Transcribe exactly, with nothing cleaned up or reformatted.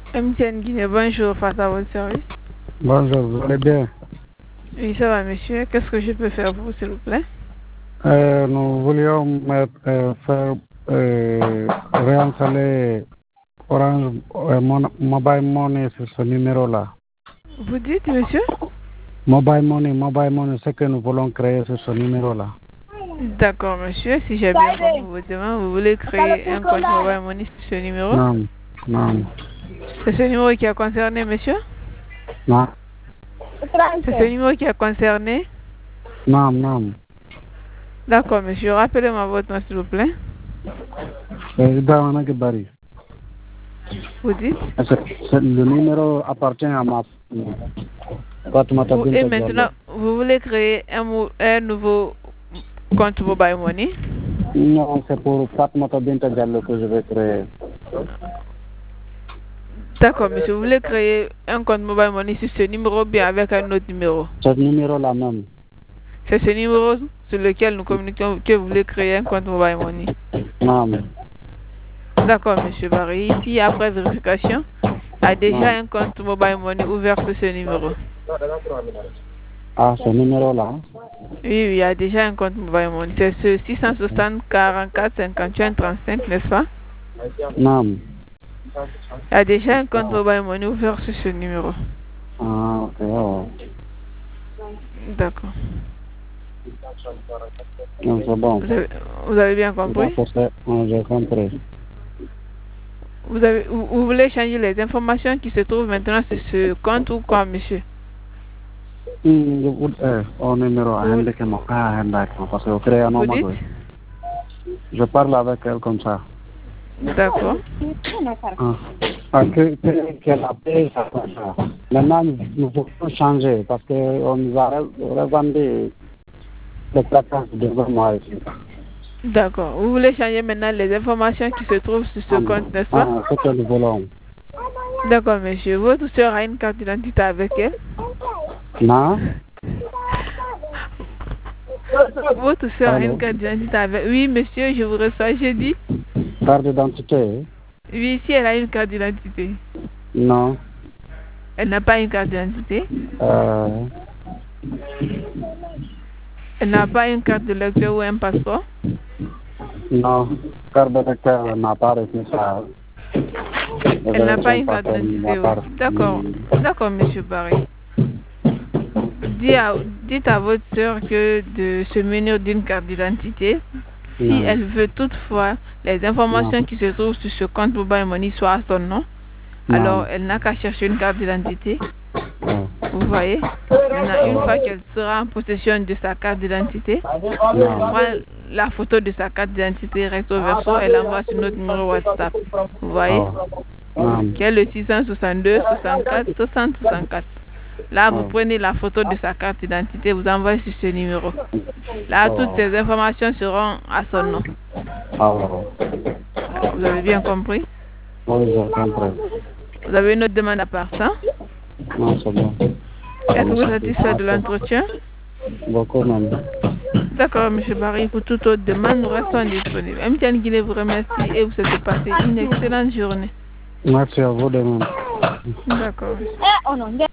M T N Guinée, bonjour, face à votre service. Bonjour, vous allez bien? Oui, ça va, monsieur. Qu'est-ce que je peux faire pour vous, s'il vous plaît? Euh, nous voulions mettre, euh, faire euh, réinstaller Orange euh, mon, Mobile Money sur ce numéro-là. Vous dites, monsieur? Mobile Money, Mobile Money, c'est que nous voulons créer sur ce numéro-là. D'accord, monsieur. Si j'ai bien compris votre demande, vous voulez créer un compte Mobile Money sur ce numéro? Non, non, C'est ce numéro qui a concerné, monsieur? non, C'est ce numéro qui a concerné? non, non. D'accord, monsieur. Rappelez-moi votre nom, s'il vous plaît. Euh, Ibrahima Nagibari. Vous dites? C'est- c'est- Le numéro appartient à ma Fatoumata Vous- Et Binta maintenant, Diallo. vous voulez créer un, mo- un nouveau compte Mobile Money? Non, c'est pour Fatoumata Binta Diallo que je vais créer. D'accord, monsieur. Vous voulez créer un compte Mobile Money sur ce numéro, bien avec un autre numéro? Ce numéro-là même. C'est ce numéro sur lequel nous communiquons que vous voulez créer un compte Mobile Money. Non. D'accord, monsieur Barry. Ici, après vérification, il y a déjà Non. un compte Mobile Money ouvert sur ce numéro. Ah, ce numéro-là. Oui, oui, il y a déjà un compte Mobile Money. C'est ce six cent soixante, quarante-quatre, cinquante et un, trente-cinq, n'est-ce pas? Non. Il y a déjà un compte Mobile Money ouvert sur ce numéro. Ah, ok. Oh. D'accord. Non, c'est bon. Vous avez, vous avez bien compris? Oui, j'ai compris. Vous, avez, vous, vous voulez changer les informations qui se trouvent maintenant sur ce compte ou quoi, monsieur? Hmm, je vous- eh, au numéro, Vous- Henry Kemo, ah, Henry Kemo, parce que je crée un Vous nom, dites? oui. Je parle avec elle comme ça. D'accord. Ah, ah que, que, qu'elle a payé ça comme ça. Maintenant, nous, nous pouvons changer parce qu'on nous a re- revendu le placard devant moi ici. D'accord. Vous voulez changer maintenant les informations qui se trouvent sur ce Ah, compte, n'est-ce pas? ah, c'est que nous voulons. D'accord, monsieur. Votre soeur a une carte d'identité avec elle? Non? Votre soeur a Allô? une carte d'identité avec... Oui, monsieur, je vous reçois. J'ai dit? Carte d'identité? Oui, si elle a une carte d'identité. Non. Elle n'a pas une carte d'identité? Euh, Elle n'a pas une carte de lecteur ou un passeport? non. Carte d'identité n'a pas reçu ça. Elle n'a pas une carte d'identité. D'accord. D'accord, monsieur Barry. Dites à, dites à votre soeur que de se munir d'une carte d'identité, si Non. elle veut toutefois les informations Non. qui se trouvent sur ce compte Mobile Money soient à son nom, Non. alors elle n'a qu'à chercher une carte d'identité. Ouais. Vous voyez? Maintenant, une fois qu'elle sera en possession de sa carte d'identité, elle Non. prend la photo de sa carte d'identité recto verso et l'envoie sur notre numéro WhatsApp. Vous voyez? Oh. Non. Qui est le six cent soixante-deux, soixante-quatre, soixante, soixante-quatre. Là, vous Oh. prenez la photo de sa carte d'identité, vous envoyez sur ce numéro. Là, Oh. toutes ces informations seront à son nom. Oh. Vous avez bien compris? Oui, j'ai compris. Vous avez une autre demande à part ça? Non, c'est bon. Êtes-vous satisfait de l'entretien? Beaucoup même. D'accord, M. Barry. Pour toute autre demande, nous restons disponibles. M T N Guinée vous remercie et vous souhaite de passer une excellente journée. Merci à vous de même. D'accord.